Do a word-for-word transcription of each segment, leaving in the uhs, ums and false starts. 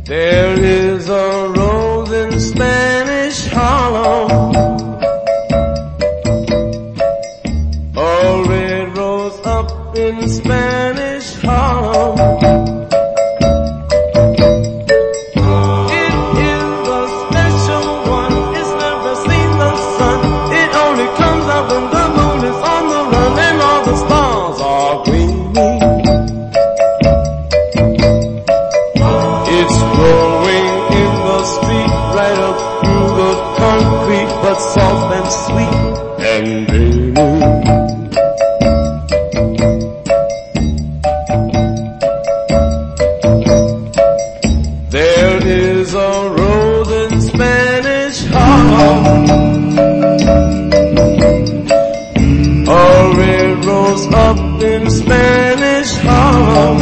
There is a rose in Spanish Harlem, a red rose up in Spanish Harlem. It is a special one, it's never seen the sun. It only comes out when the moon is on the run and all the stars are gleaming. It's growing in the street right up through the concrete, but soft and sweet and dreamy. There is a rose in Spanish Harlem, a red rose up in Spanish Harlem,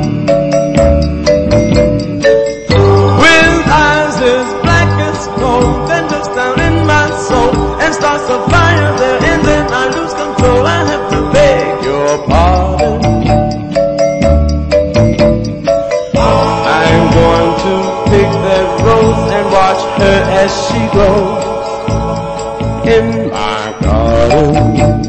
with eyes as black as coal, then just down in my soul, and starts a fire there, and then I lose control. I have to beg your pardon. I'm going to pick that rose and watch her as she grows in my garden.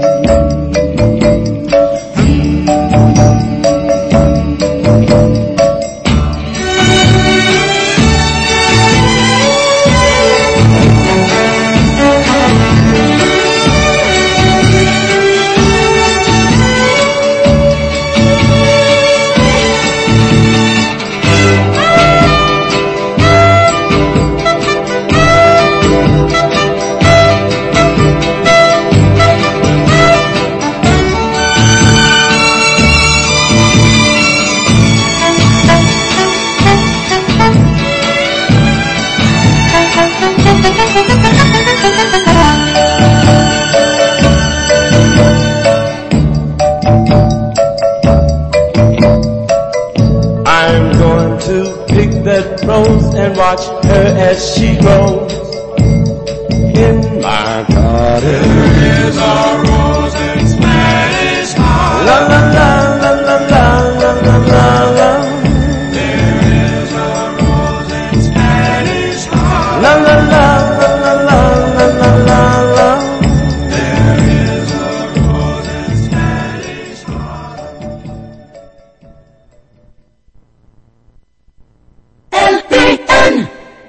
I'm going to pick that rose and watch her as she grows in my garden. There is a rose in Spanish Harlem. La la la la la la la la la. There is a rose in Spanish Harlem. La la la la la la la la la. There is a rose in Spanish Harlem. L P N.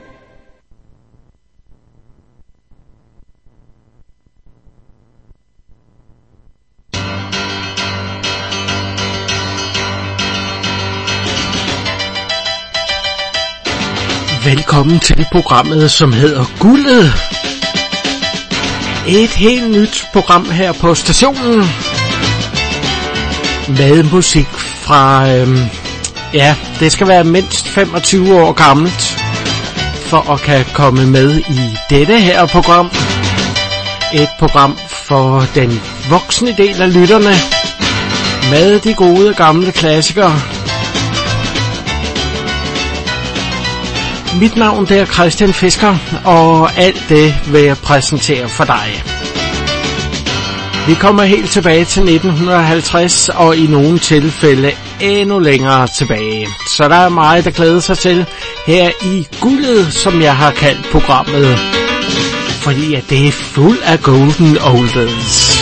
Velkommen til programmet, som hedder Guldet. Et helt nyt program her på stationen. Med musik fra, øhm, ja, det skal være mindst femogtyve år gammelt, for at kan komme med i dette her program. Et program for den voksne del af lytterne, med de gode gamle klassikere. Mit navn det er Christian Fisker, og alt det vil jeg præsentere for dig. Vi kommer helt tilbage til nitten halvtreds, og i nogle tilfælde endnu længere tilbage. Så der er meget at glæde sig til her i Guldet, som jeg har kaldt programmet. Fordi at det er fuld af golden oldies.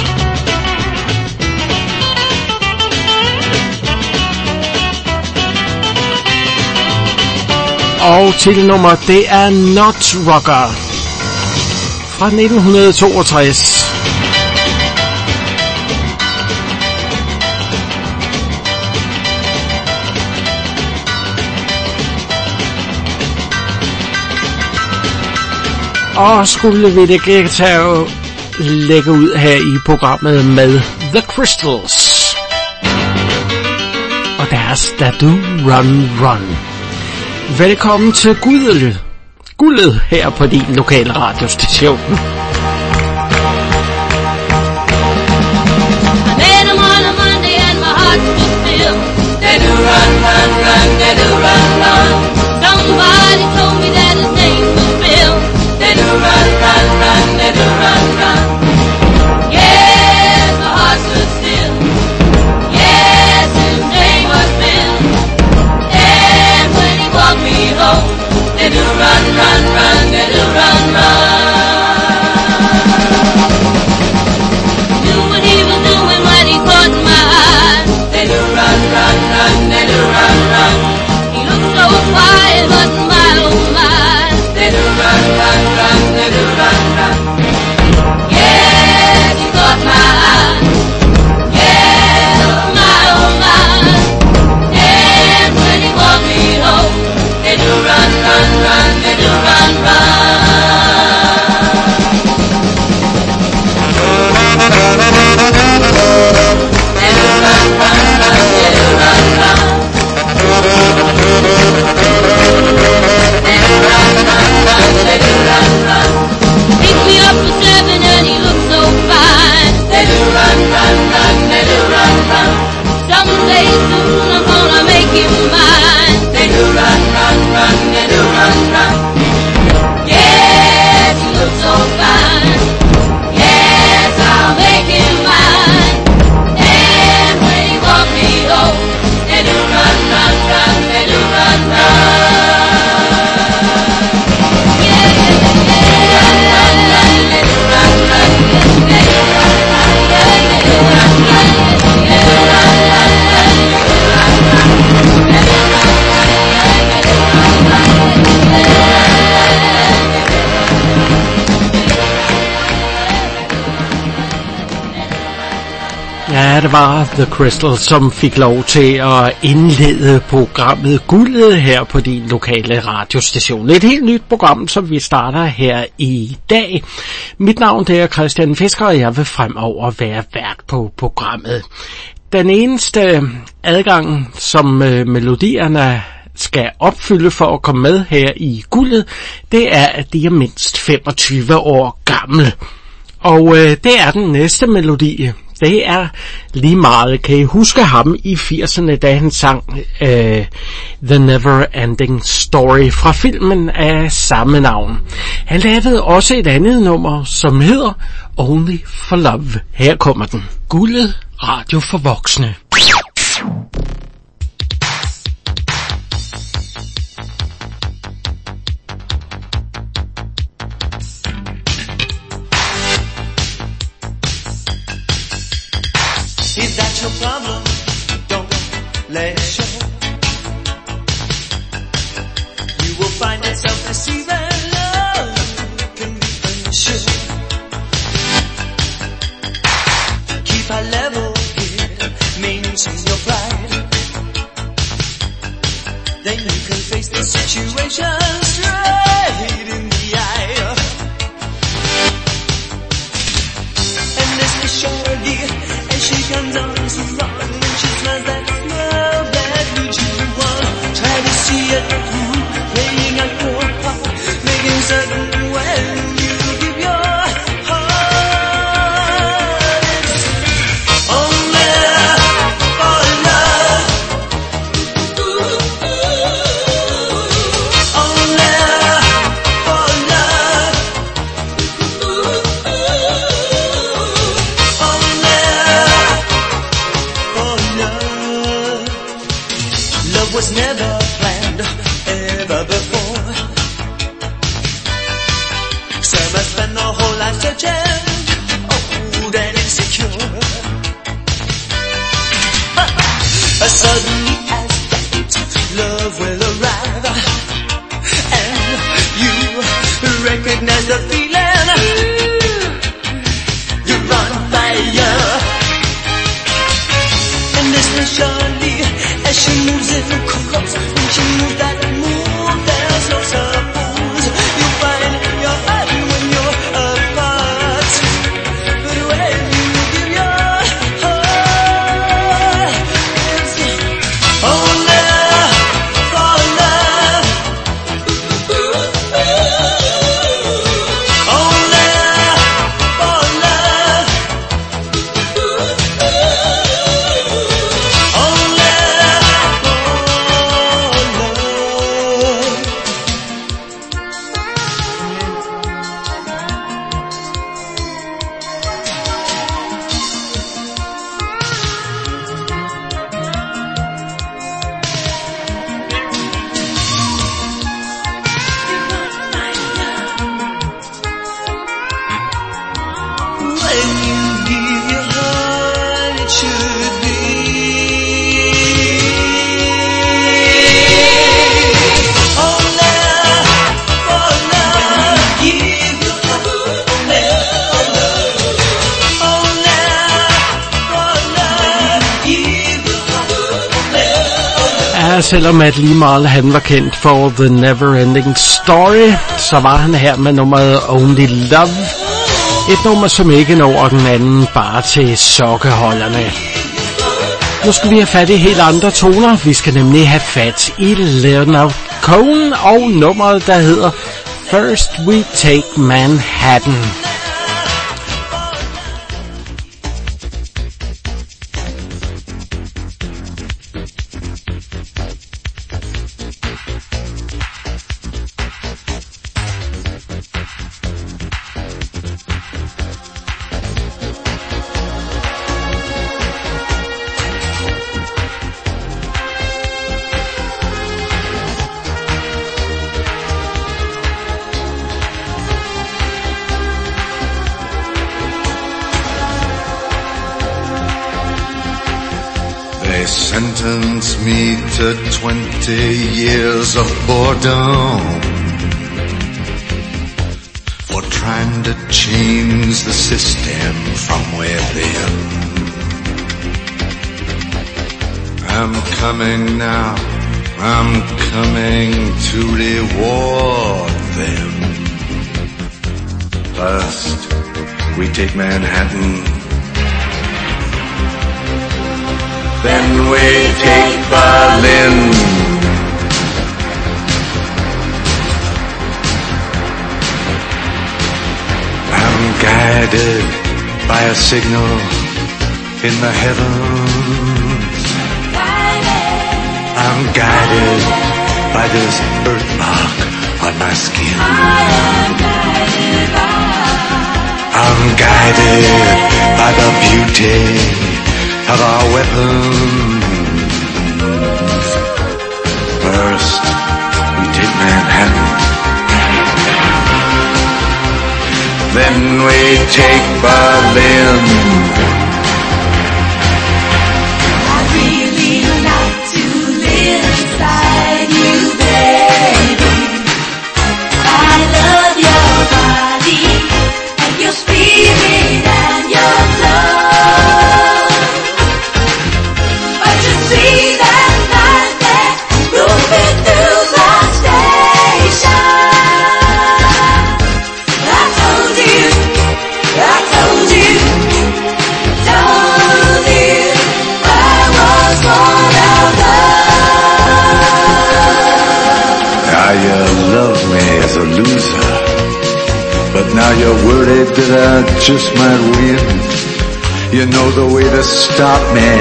Og til nummer, det er Not Rocker fra nitten toogtres. Og skulle vi det tage lægge ud her i programmet med The Crystals og deres Da Do Run Run. Velkommen til Guldet, Guldet her på din lokale radiostation. They do run, run, run, they do run, run. Somebody told me that his name was Bill. They do run, run, run, they do run, run. Yes, my heart stood still. Yes, his name was Bill. And when he walked me home, Ja, det var The Crystal, som fik lov til at indlede programmet Guldet her på din lokale radiostation. Et helt nyt program, som vi starter her i dag. Mit navn det er Christian Fisker, og jeg vil fremover være vært på programmet. Den eneste adgang, som øh, melodierne skal opfylde for at komme med her i Guldet, det er, at de er mindst femogtyve år gamle. Og øh, det er den næste melodi. Det er lige meget. Kan I huske ham i firserne, da han sang uh, The Never Ending Story fra filmen af samme navn. Han lavede også et andet nummer, som hedder Only for Love. Her kommer den. Guldet radio for voksne. If that's your problem, don't let it show. You will find that self-deceiving love can be unsure. Keep a level head, maintain your pride. Then you can face the situation straight in the eye. And this is surely she comes on so wrong and she smells that smell that leads you on. Try to see it through, playing out your part, making certain when you give your heart. It's only for love. Only for love. Love was never planned ever before. Some have spent their whole life searching, old and insecure. As suddenly as that, love will arrive, and you recognize the feeling. You're on fire, and this will surely. As she moves in close, when she moves that move, there's no suppose. You find your heart when you're apart. But when you give your heart, it's only for love. Only for love. Only Selvom at lige meget han var kendt for The Never Ending Story, så var han her med nummeret Only Love. Et nummer, som ikke når den anden bare til sokkeholderne. Nu skal vi have fat i helt andre toner. Vi skal nemlig have fat i Leonard Cohen og nummeret, der hedder First We Take Manhattan. They sentenced me to twenty years of boredom for trying to change the system from within. I'm coming now, I'm coming to reward them. First, we take Manhattan. Then we take Berlin. I'm guided by a signal in the heavens. I'm guided by this birthmark on my skin. I'm guided by the beauty of our weapons. First, we take Manhattan. Then we take Berlin. I really like to live inside you, baby. I love your body and your spirit and your love. But you see that night there moving through the station. I told you, I told you, told you I was born of love. Now you love me as a loser, but now you're worried that I just might win. You know the way to stop me,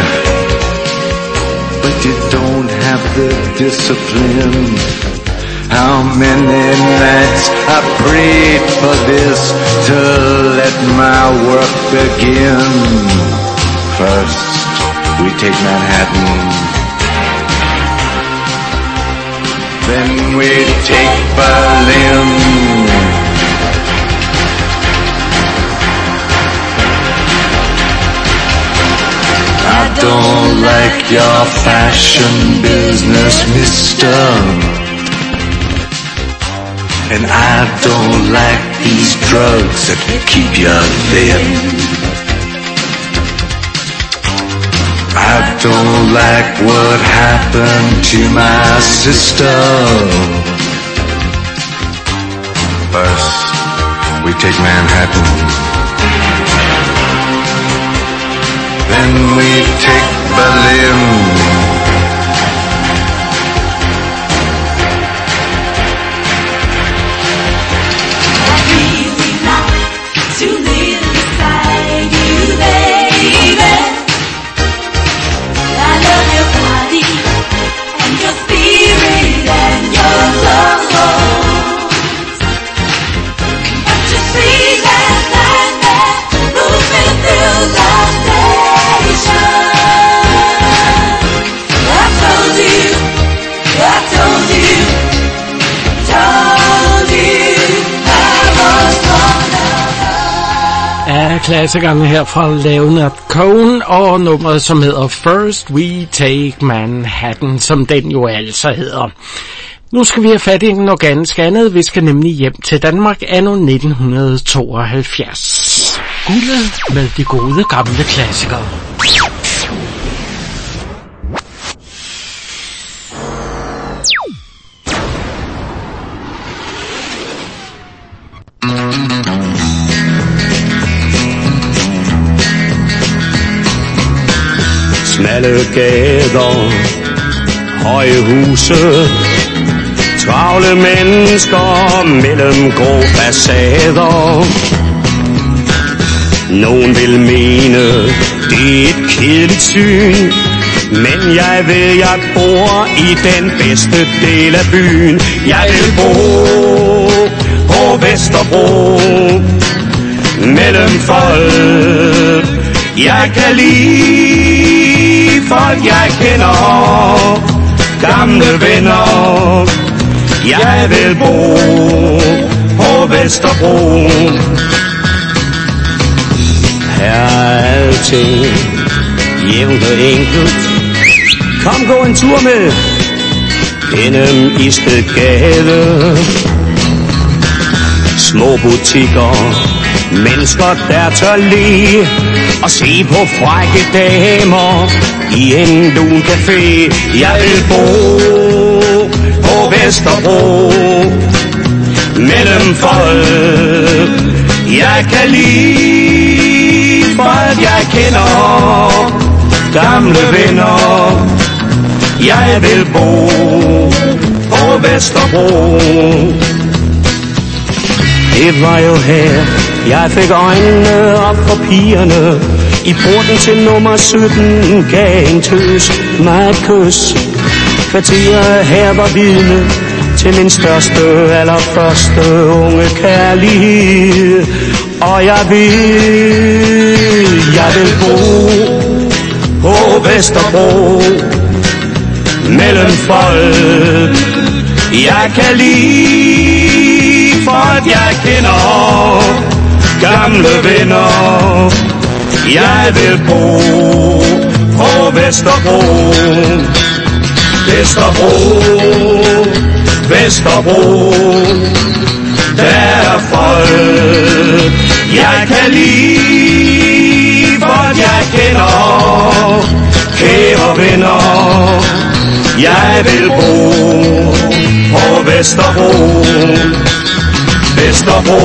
but you don't have the discipline. How many nights I prayed for this to let my work begin. First, we take Manhattan. Then we take Berlin. I don't like your fashion business, mister. And I don't like these drugs that keep you thin. I don't like what happened to my sister. First, we take Manhattan. Then we take Berlin. I really like to live beside you, baby. I love your body and your spirit and your love. But you see that night there moving through the station. I told you, I told you, told you I was born of love. Af klassikerne her fra Leonard Cohen og nummeret, som hedder First We Take Manhattan, som den jo altså hedder. Nu skal vi have fat i noget ganske andet. Vi skal nemlig hjem til Danmark anno nitten tooghalvfjerds. Guldet med de gode gamle klassikere. Smalle gader, høje huse, travle mennesker mellem grå facader. Nogen vil mene, det er et kedeligt syn, men jeg ved, jeg bor i den bedste del af byen. Jeg vil bo på Vesterbro, mellem folk jeg kan lide, folk jeg kender, gamle venner. Jeg vil bo på Vesterbro. Her er alting jævnt og enkelt. Kom, gå en tur med gennem Istedgade. Små butikker Mennesker der tør le og se på frække damer i en lun café. Jeg vil bo på Vesterbro mellem folk jeg kan lide, folk jeg kender, gamle venner. Jeg vil bo på Vesterbro. Det var jo her jeg fik øjnene op for pigerne. I porten til nummer sytten gav en tøs mig et kys. Kvarteret her var vidne til min største, allerførste unge kærlighed. Og jeg vil, jeg vil bo på Vesterbro mellem folk jeg kan lide, folk jeg kender, gamle venner. Jeg vil bo på Vesterbro, Vesterbro, Vesterbro. Der er folk jeg kan lide, folk jeg kender, kære venner. Jeg vil bo på Vesterbro, Vesterbro,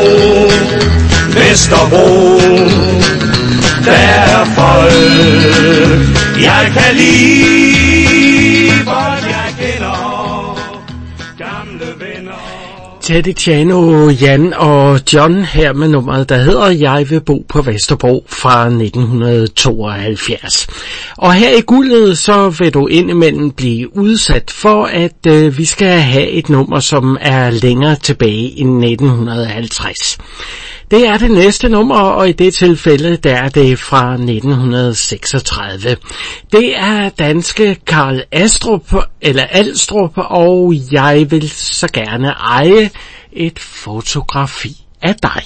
Vesterbro. Der er folk jeg kan lide, folk jeg kender, gamle venner. Teddy Tjano, Jan og John her med nummeret, der hedder Jeg vil bo på Vesterbro fra nitten tooghalvfjerds. Og her i guldet, så vil du indimellem blive udsat for, at øh, vi skal have et nummer, som er længere tilbage end nitten halvtreds. Det er det næste nummer, og i det tilfælde, der er det fra nitten seksogtredive. Det er danske Karl Astrup, eller Alstrup, og Jeg vil så gerne eje et fotografi af dig.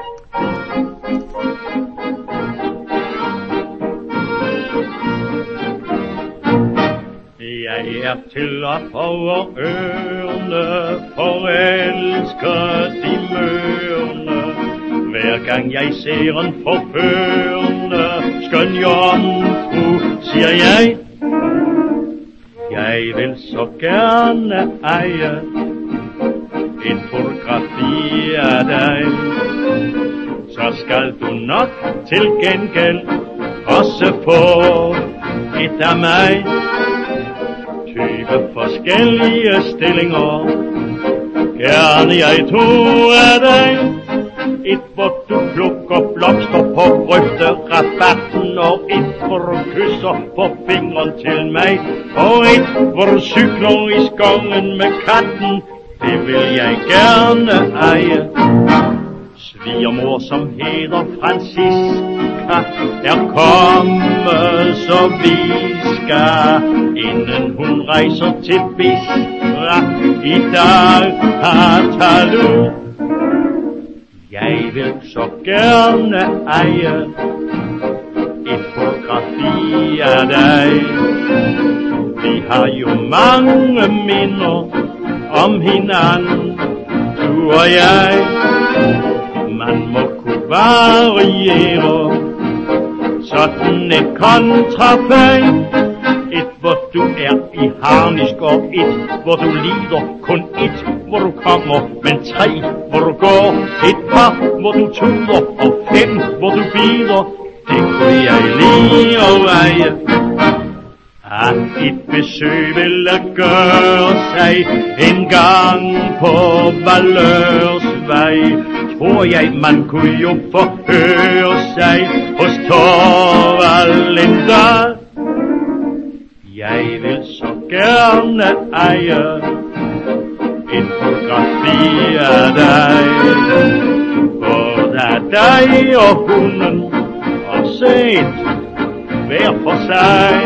Jeg er til at over ørerne, forelsket i mørene. Hver gang jeg ser en forførende skøn jomfru, siger jeg, jeg vil så gerne eje et fotografi af dig. Så skal du nok til gengæld også få et af mig. Tyve forskellige stillinger, gerne jeg tog af dig. Et, hvor du plukker blomster på bryfterabatten, og et, hvor du kysser på fingeren til mig, og et, hvor du cykler i skoven med katten. Det vil jeg gerne eje. Svigermor, som hedder Francisca, er kommet, så vi skal, inden hun rejser til Bistra i dag, har du. Jeg vil så gerne eje et fotografi af dig. Vi har jo mange minder om hinanden, du og jeg. Man må kunne variere sådan et kontrafej. Et, hvor du er i harnisk, og et, hvor du lider. Kun et, hvor du kommer, men tre, hvor du går. Et par, hvor du tuder, og fem, hvor du bider. Det kunne jeg lige overveje. At et besøg ville gøre sig en gang på Valørsvej. Tror jeg, man kunne jo forhøre sig hos Torvald en dag. Jeg vil så gerne eje et fotografi af dig. Både af dig og hunden, og set hver for sig.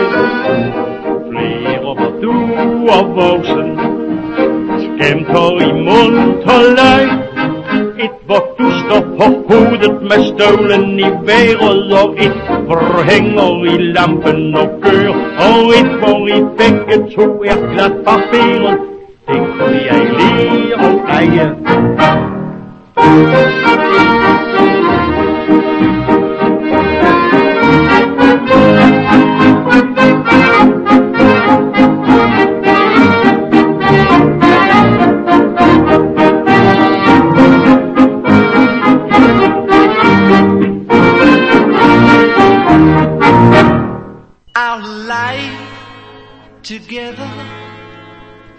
Flere hvor du og voksen skæmter i munter leg. Et, hvor du står på hovedet med støvlen i vejret, og et, hvor du hænger i lampen og gør, og et, hvor I begge to er glat barberet. Det kunne jeg lige og eje.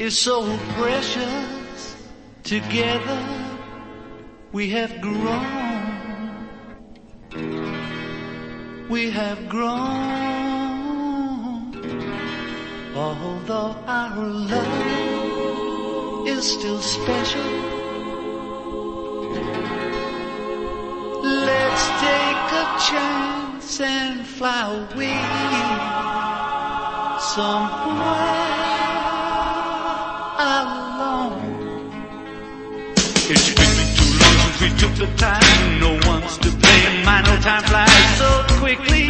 is so precious. Together we have grown. We have grown. Although our love is still special, let's take a chance and fly away somewhere alone. It's been too long since we took the time. No one's to blame. My no time flies so quickly.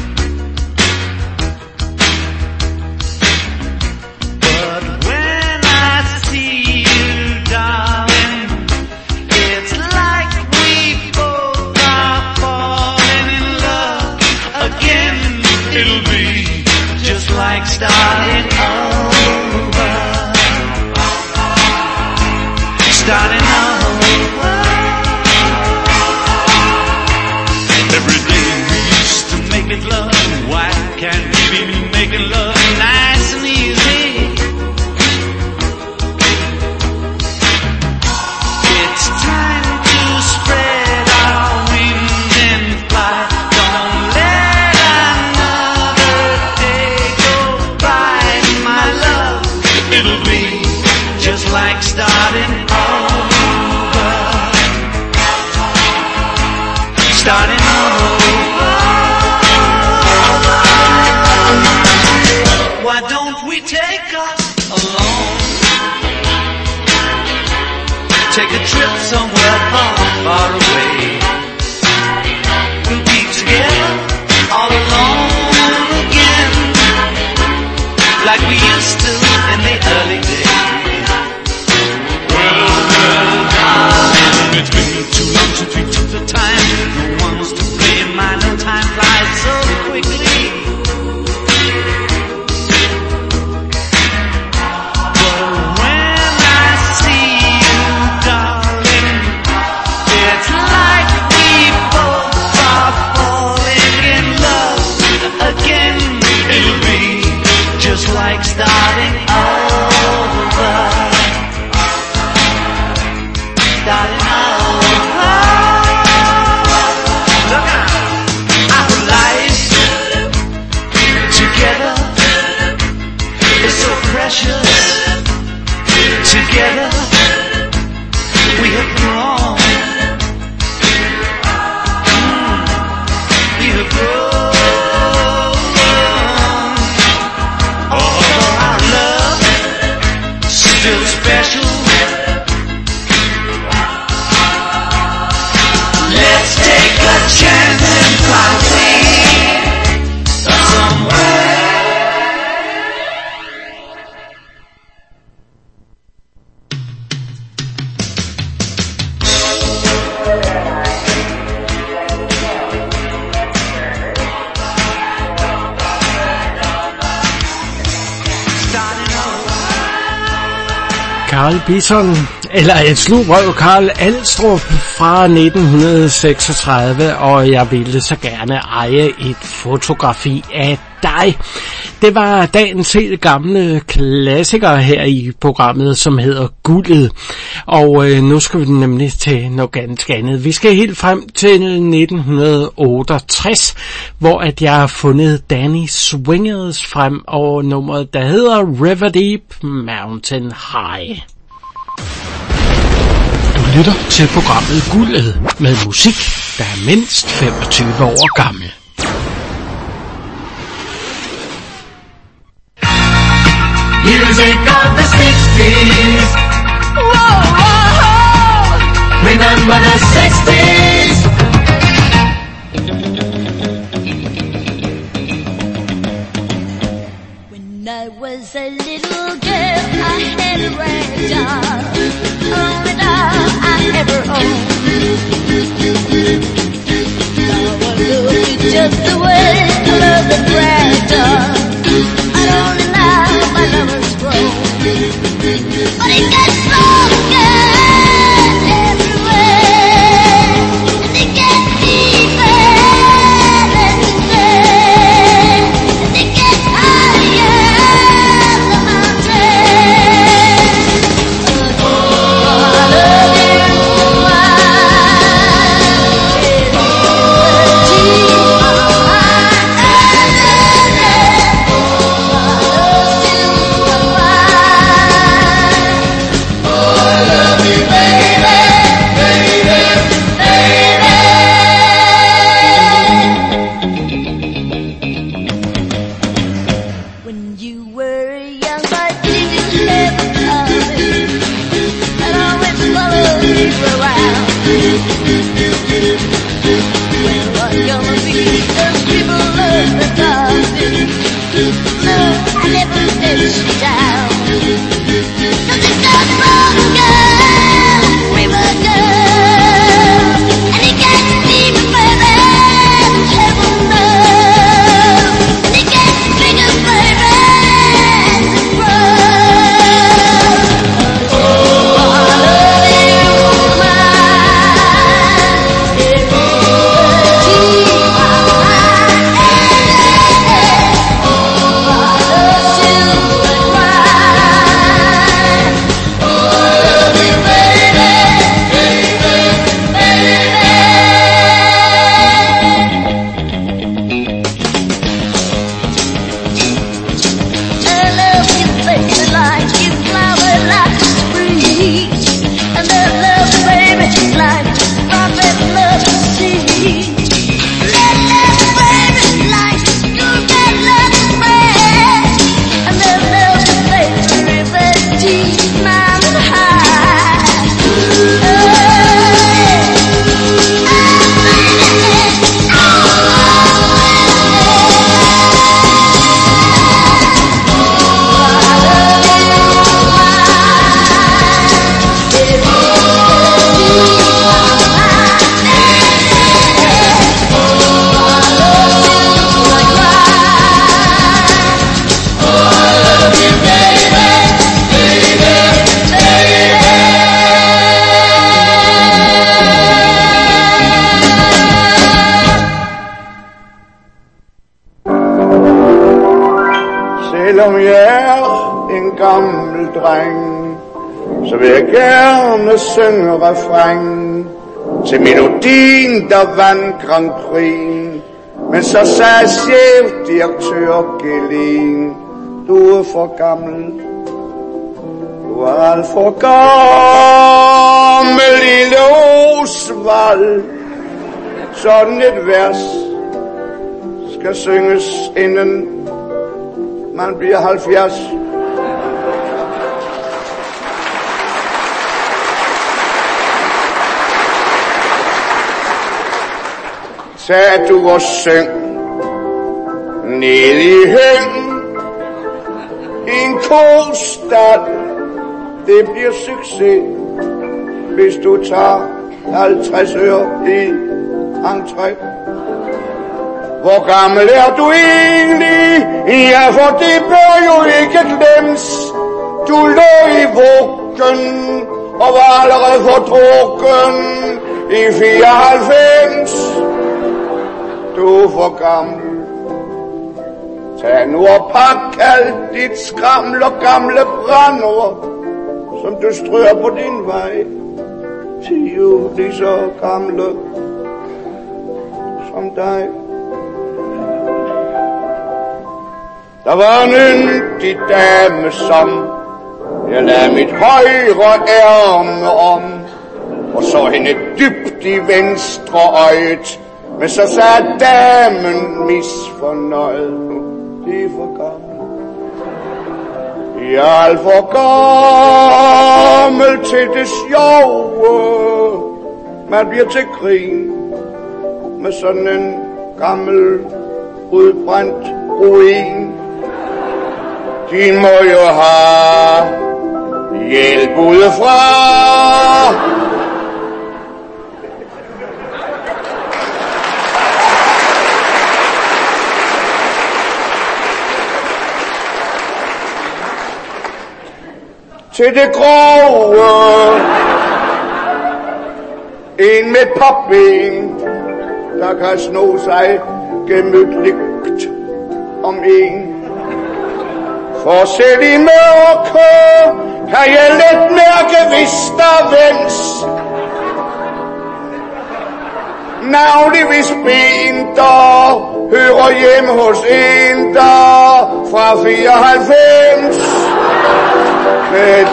But when I see you, darling, it's like we both are falling in love again. It'll be just like starting over. Starting over. Every day we used to make it love. Why can't we be making love nice and easy? It's time to spread our wings and fly. Don't let another day go by, my love. It'll be just like starting over. Starting over. Why don't we take us alone? Take a trip somewhere far, far away. We'll be together all alone again, like we used to in the early days. Well, well, darling, it's been too long since we took the time. No one's to blame. My no time flies so quickly. But when I see you, darling, it's like we both are falling in love again. It'll be just like starting over. Starting over. Look out. Our lives together is so precious. Together we have grown. Mm, we have grown. Although our love still special. Let's take a chance and fly away somewhere. Starting over. Carl Bisson, eller et slugrøv Carl Alstrup fra nitten seksogtredive, og jeg ville så gerne eje et fotografi af dig. Det var dagens helt gamle klassiker her i programmet, som hedder Guldet. Og øh, nu skal vi nemlig til noget ganske andet. Vi skal helt frem til nitten otteogtres, hvor at jeg har fundet Danny Swingers frem over nummeret, der hedder River Deep Mountain High. Du lytter til programmet Guldet med musik, der er mindst femogtyve år gammel. Music of the sixties. Whoa, whoa. Remember the sixties. When I was a little girl, I had a rag doll, only doll I ever owned. Now I love it just the way I love the rag doll. I don't allow my lover's grow, but it gets so good everywhere, and it gets deeper than you say, and it gets higher the mountain. Selvom jeg er en gammel dreng, så vil jeg gerne synge refræng til melodien, der vandt Grand Prix. Men så sagde chefdirektør Gelin, du er for gammel, du er alt for gammel, lille Osvald. Sådan et vers skal synges, inden man bliver halvfjerds. Tag du og syng ned i hængen i en kostald. Det bliver succes, hvis du tager halvtreds øre i entré. Hvor gammel er du egentlig? Ja, for det bør jo ikke glemmes. Du lå i vuggen og var allerede fordrukken i fireoghalvfems. Du er for gammel. Tag nu og pak alt dit skraml og gamle brandord, som du strør på din vej. De er jo lige så gamle som dig. Der var en yndig dame, som jeg lagde mit højre ærme om, og så hende dybt i venstre øjet. Men så sagde damen misfornøjet, de er for gamle. Jeg er alt for gammel til det sjove. Man bliver til grin med sådan en gammel udbrændt ruin. De må jo have hjælp udefra. Til det grove. En med papben, der kan sno sig gemytligt om en. For selv i mørke kan jeg let mærke, hvis der vends. Navnlig hvis ben, der hører hjem hos en, der fra fireoghalvfems. Men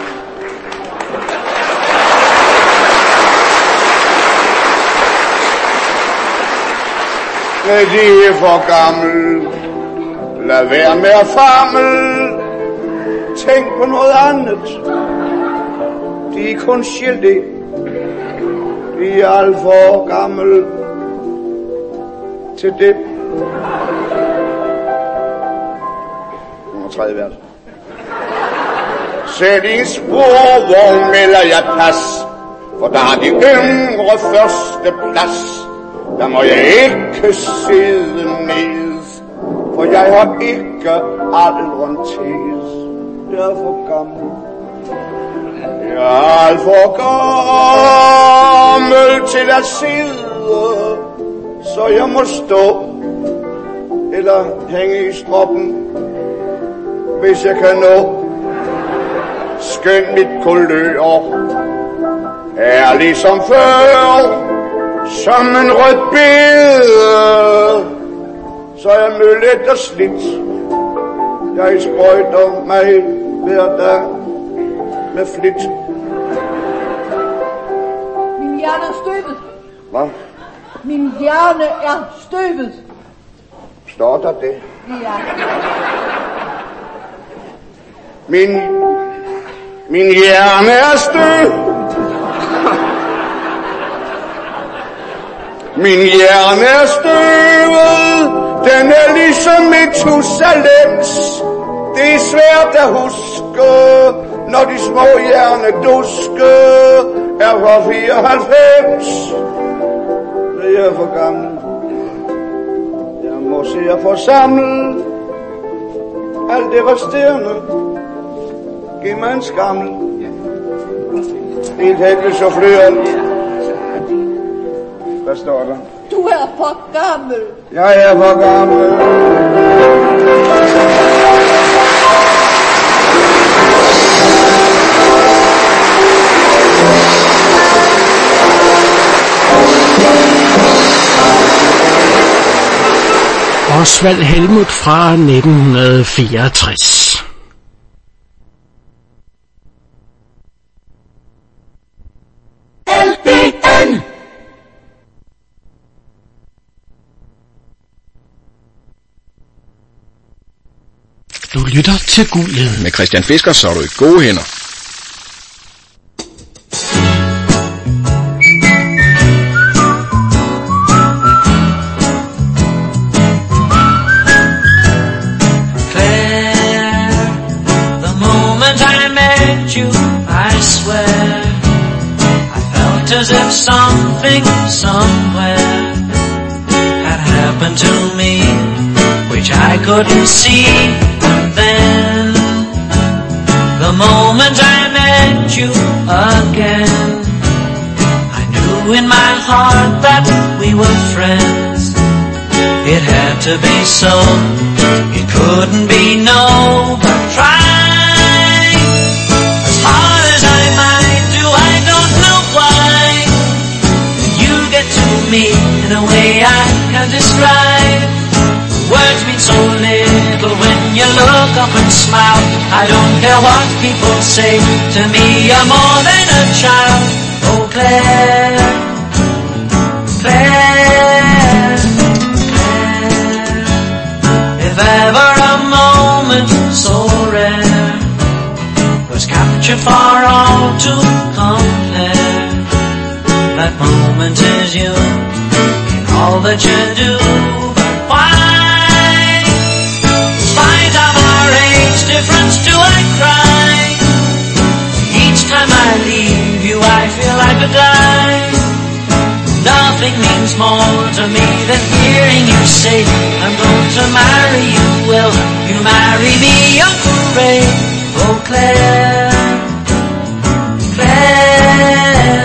Men de er for gammel. Lad være med at famle. Tænk på noget andet. De er kun skyldige. De er alt for gammel til det. Nummer tredje vers. Sæt i en sporvogn melder jeg pas, for der har de yngre første plads. Der må jeg ikke sidde ned, for jeg har ikke alderen til. Jeg er for gammel. Jeg er alt for gammel til at sidde, så jeg må stå eller hænge i stroppen, hvis jeg kan nå. Skøn mit kulør er ligesom før, som en rød bede, så jeg møllet og slidt. Jeg sprøjter mig hver dag med flit. Min hjerne er støvet. Hvad? Min hjerne er støvet. Står der det? Ja. Min, min hjerne er støvet. Min hjerne er støvet. Den er ligesom Methusalens. Det er svært at huske, når de små hjerneduske er fra fireoghalvfems. Men jeg er for gammel. Jeg må se at forsamle alt det resterende. Giv mig en skammel. Et hækle så fløren. Hvad står der? Du er for gammel. Jeg er for gammel. Osvald Helmuth fra nitten fireogtres. L B N. Du lytter til Guldet. Med Christian Fisker, så er du i gode hænder. As if something somewhere had happened to me, which I couldn't see. And then, the moment I met you again, I knew in my heart that we were friends. It had to be so, it couldn't be no, but try. As hard as I might do, I don't know why. Me in a way I can't describe. Words mean so little when you look up and smile. I don't care what people say, to me you're more than a child. Oh Claire, Claire, Claire. If ever a moment so rare was captured for all to compare, that moment is you in all that you do. But why, in spite of our age difference, do I cry? Each time I leave you I feel I could die. Nothing means more to me than hearing you say, I'm going to marry you. Will you marry me, Uncle Ray? Oh Claire, Claire.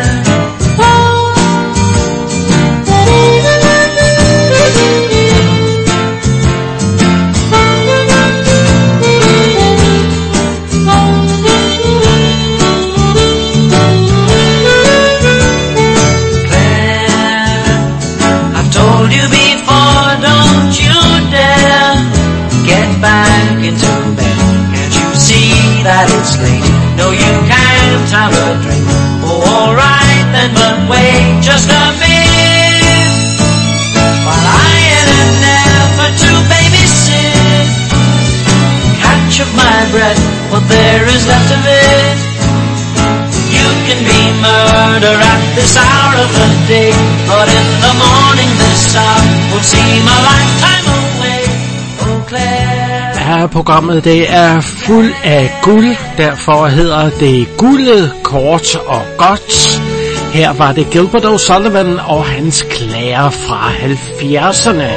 That it's late, no you can't have a drink. Oh alright then, but wait just a bit, while I in an effort to babysit, catch up my breath, what there is left of it. You can be murder at this hour of the day, but in the morning this hour will seem a lifetime away. Oh Claire. Ja, programmet det er fuld af guld, derfor hedder det Guldet kort og godt. Her var det Gilbert O'Sullivan og hans klager fra halvfjerdserne.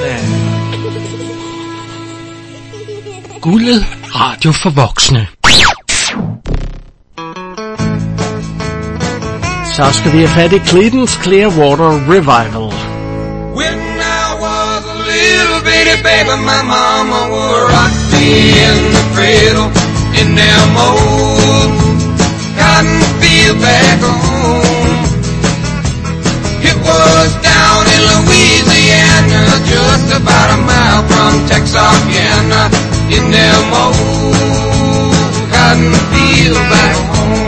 Guldet, radio for voksne. Så skal vi have fat i Creedence Clearwater Revival. Little bitty baby, my mama would rock me in the cradle in them old cotton field back home. It was down in Louisiana, just about a mile from Texarkana, in them old cotton field back home.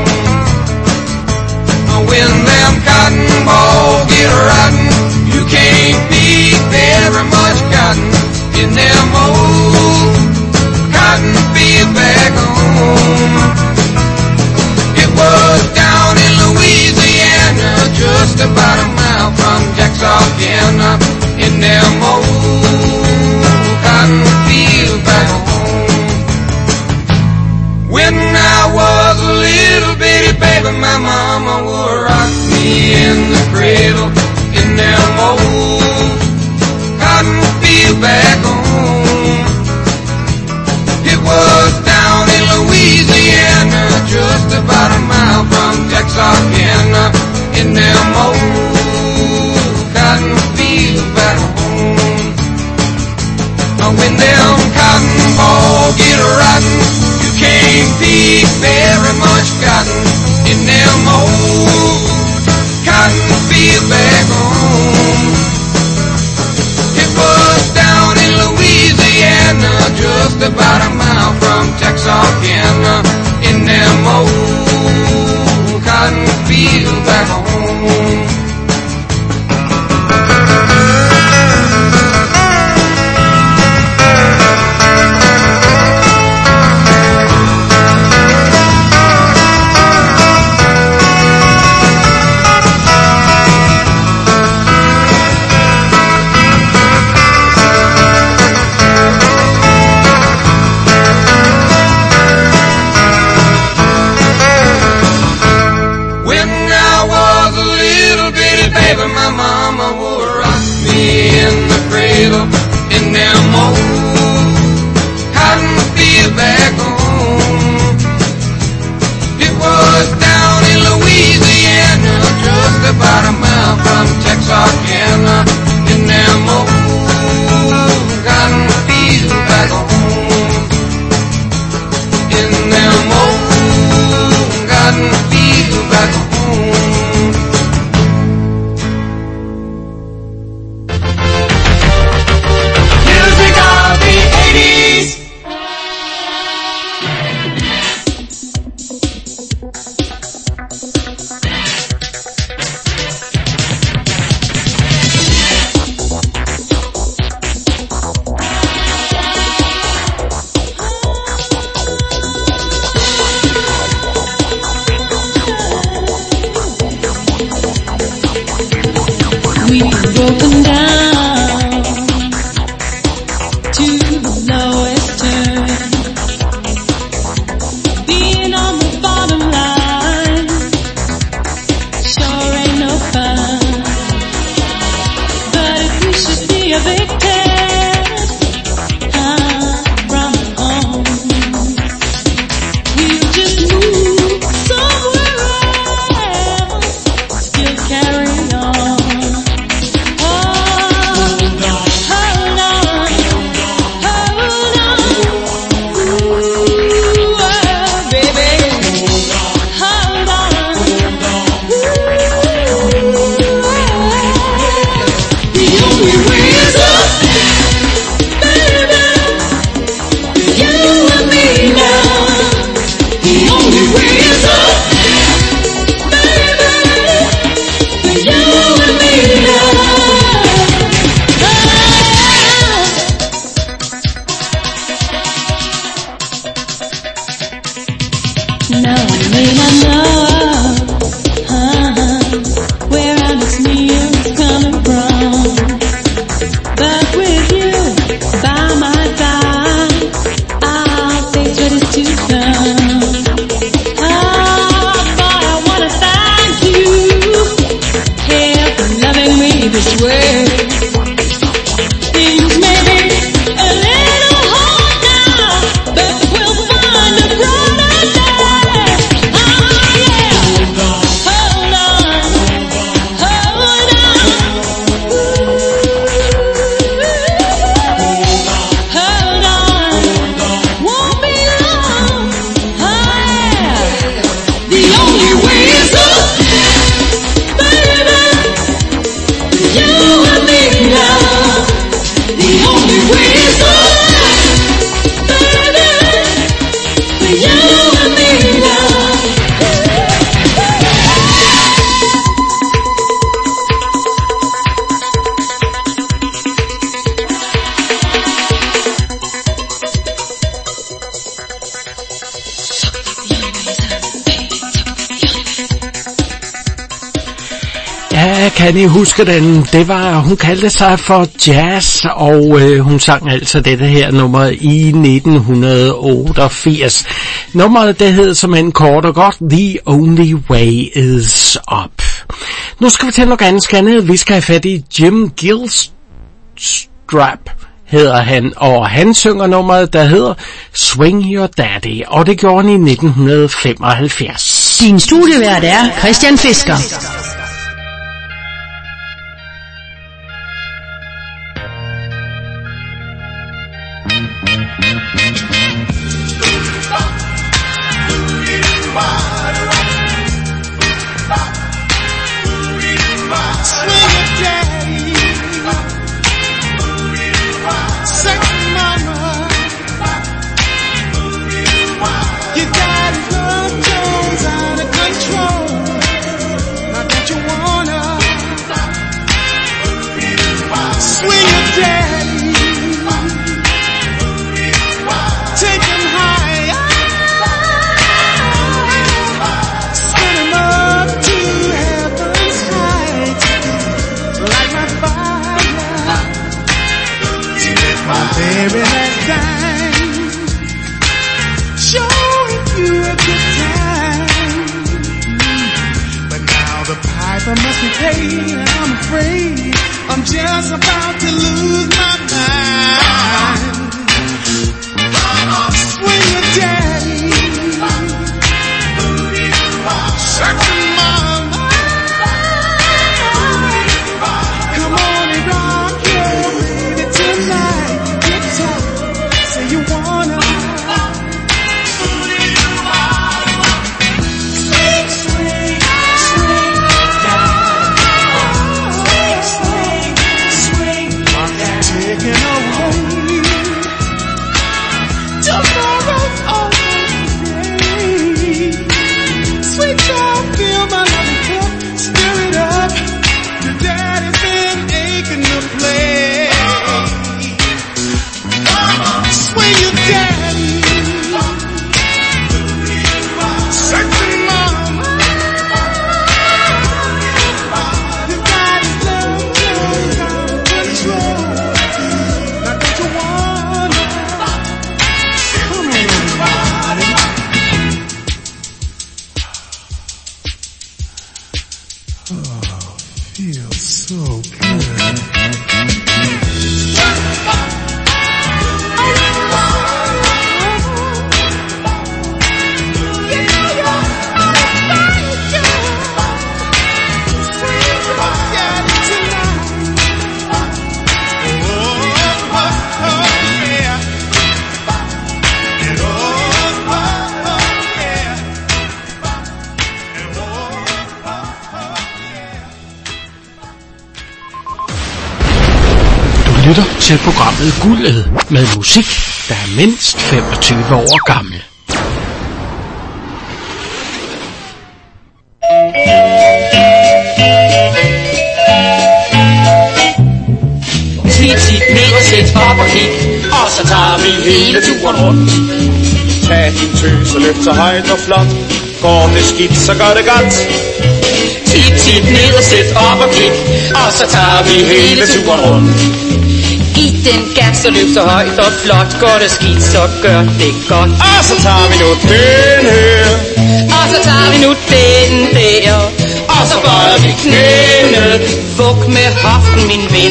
When them cotton balls get rotten, you can't pick very much cotton in them old cotton field back home. It was down in Louisiana, just about a mile from Texarkana, in them old cotton field back home. When I was a little bitty baby, my mama would rock me in the cradle in them old cotton field back home. It was down in Louisiana, just about a mile from Texarkana, in them old cotton field back home. When them cotton balls get rotten, you can't pick very much cotton in them old cotton field back home. It was down in Louisiana. just about a mile from Texarkana, in them old cotton fields back home. My mama would rock me in the cradle in them old cotton field back home. It was down in Louisiana, just about a mile from Texarkana, in them old cotton field back home. In them old cotton field back home. Broken down to the lowest turn, being on the bottom line sure ain't no fun. But if we should be evicted uh, from home, we'll just move somewhere else, still carry on. Kan I huske den? Det var, hun kaldte sig for jazz, og øh, hun sang altså dette her nummer i nitten otteogfirs. Nummeret, det hed som en kort og godt The Only Way Is Up. Nu skal vi til noget ganske andet. Vi skal have fat i Jim Gilstrap, hedder han, og han synger nummeret, der hedder Swing Your Daddy, og det gjorde han i nitten femoghalvfjerds. Din studievært er Christian Fisker. I must be paid, and I'm afraid I'm just about to lose my mind. Swing your daddy, second mama, come on and rock your baby tonight. Get tight, say you wanna. Lytter til programmet Guldet med musik, der er mindst femogtyve år gammel. Tit, tit, ned og sæt op og kig, og så tager vi hele turen rundt. Tag din tøs og løft så højt og flot. Går det skidt, så gør det godt. Tit, tit, ned og sæt op og kig, og så tager vi hele turen rundt. Giv den gas og løb så højt og flot. Går det skidt, så gør det godt. Og så tager vi nu den her. Og så tager vi nu den der. Og så bøjer vi knæene. Vuk med hoften, min ven.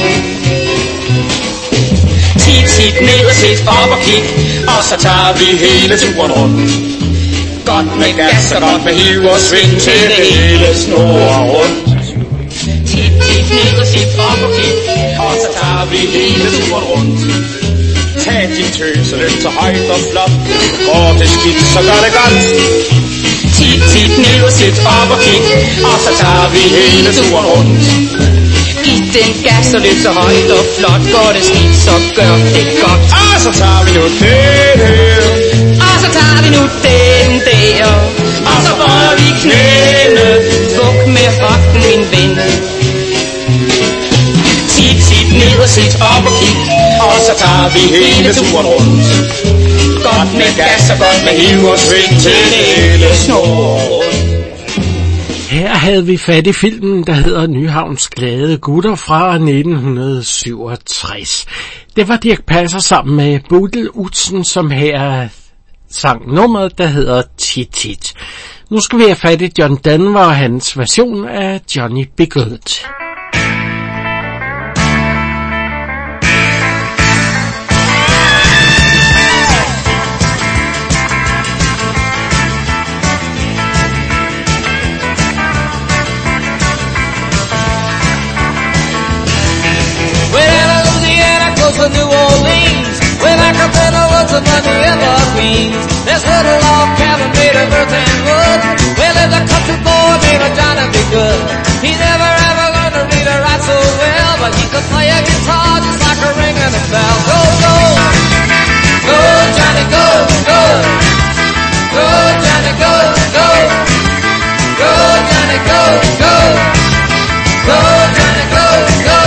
Tit, tit, ned og sæt op og kig, og så tager vi hele turen rundt. Godt med gas og godt med hiv og sving, til det hele snor rundt. Tit, tit, ned og sæt op og kig, og så tager vi hele turen rundt. Tag din tøs og løft så højt og flot. Går det skidt, så gør det godt. Tit, tit, ned og sæt op og kig, og så tager vi hele turen rundt. Giv den gas og løb så højt og flot. Går det skidt, så gør det godt. Og så tager vi nu den her. Og så tager vi nu den der. Og så bøjer vi knæene. Vuk med hoften, min ven. Tit, tit, ned og sæt op og kig, og så tager vi hele turen rundt. Godt med gas og godt med hiv og sving, til det hele snor rundt. Her havde vi fat i filmen, der hedder Nyhavns Glade Gutter fra nitten syvogtres. Det var Dirch Passer sammen med Bodil Udsen, som her sang nummeret, der hedder Tit Tit. Nu skal vi have fat i John Denver og hans version af Johnny B. Good. To New Orleans, when Acapella was a money evergreens. This little log cabin made of earth and wood, where lived a country boy named Johnny B. Good. He never ever learned to read or write so well, but he could play a guitar just like a ringing a bell. Go, go, go, Johnny, go, go, go, Johnny, go, go, go, Johnny, go, go, go, Johnny, go, go.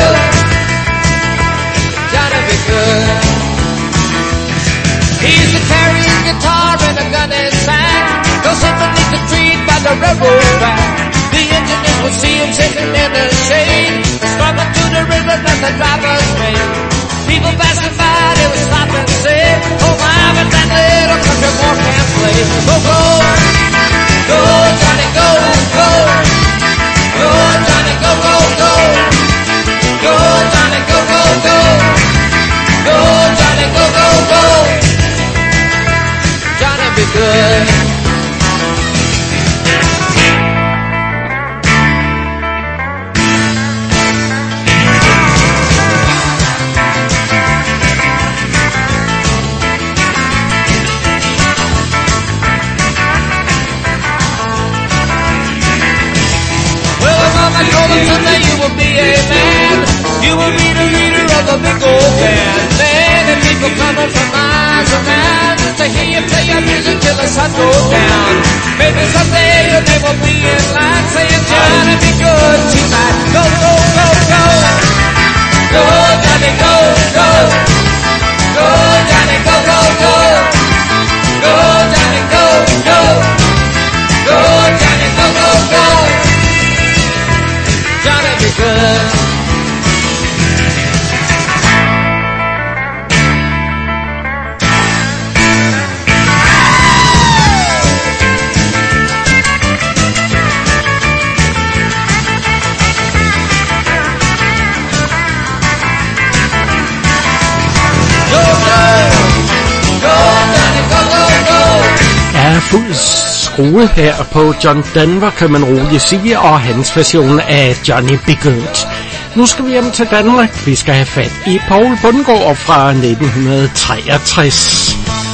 He used to carry his guitar and a gun in his hand, go sit beneath the tree by the railroad track. The engineers would see him sitting in the shade, struggling to the river that the drivers made. People passing by, they would stop and say, oh my, but that little country boy can play. Go, go, go, Johnny, go, go, go, Johnny. You will be the leader of the big old band. Many people coming from miles around to hear you play your music till the sun goes down. Maybe someday your name will be in line saying, Johnny, be good tonight. Go, go, go, go. Go, Johnny, go, go. Go, Johnny, go, go, go. Go, Johnny, go, go. Go, Johnny, go, go, go. Johnny, be good. Er fuld skrue her på John Denver, kan man roligt sige, og hans version af Johnny B. Good. Nu skal vi hjem til Danmark. Vi skal have fat i Poul Bundgaard fra nitten treogtres.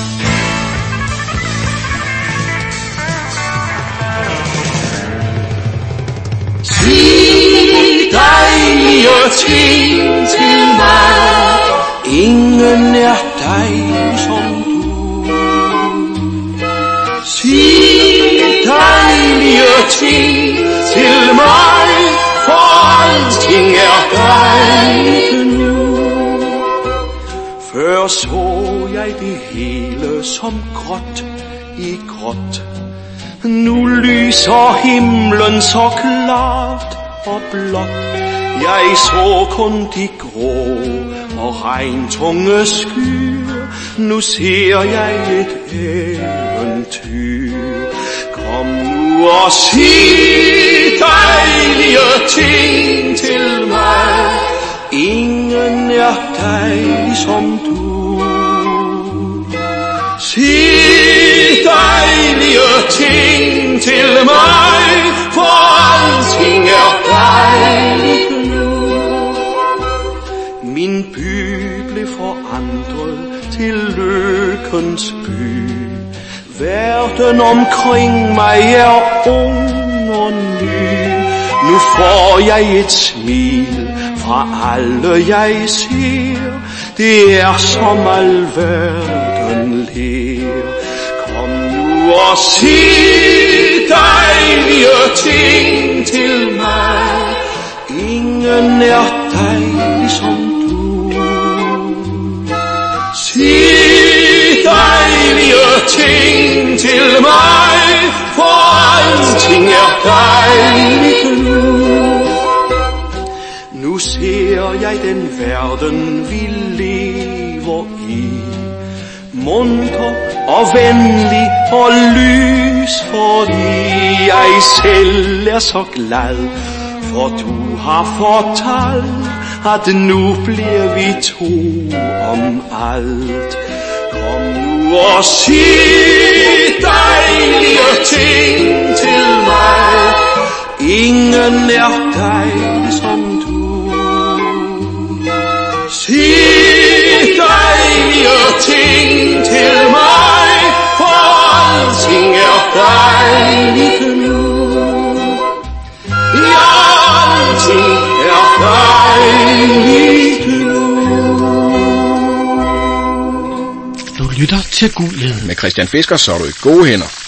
Sig dejlige ting til mig. Ingen er dig som du. Sig dejlige ting til mig, for alting er dejligt nu. Før så jeg det hele som gråt i gråt. Nu lyser himlen så klart og blåt. Jeg så kun de grå og regntunge skyer. Nu ser jeg et eventyr. Kom nu og sig dejlige ting til mig. Ingen er dig som du. Sig dejlige ting til mig, for alting er dejligt nu. Min by blev forandret til lykkens by. Verden omkring mig er ung og ny. Nu får jeg et smil fra alle jeg ser. Det er som alverden ler. Kom nu og sig dejlige ting til mig. Ingen er dig som du. Sig dejlige ting til mig, for alting er dejligt nu. Nu ser jeg den verden vi lever i, munter og venlig og lys, fordi jeg selv er så glad, for du har fortalt, at nu bliver vi to om alt. Kom nu og sig dejlige ting til mig. Ingen er dig som du. Sig dejlige ting til mig, for alting er dejligt nu. Ja, alting er dejligt nu. Du lytter til Guldled Med Christian Fisker, så er du i gode hænder.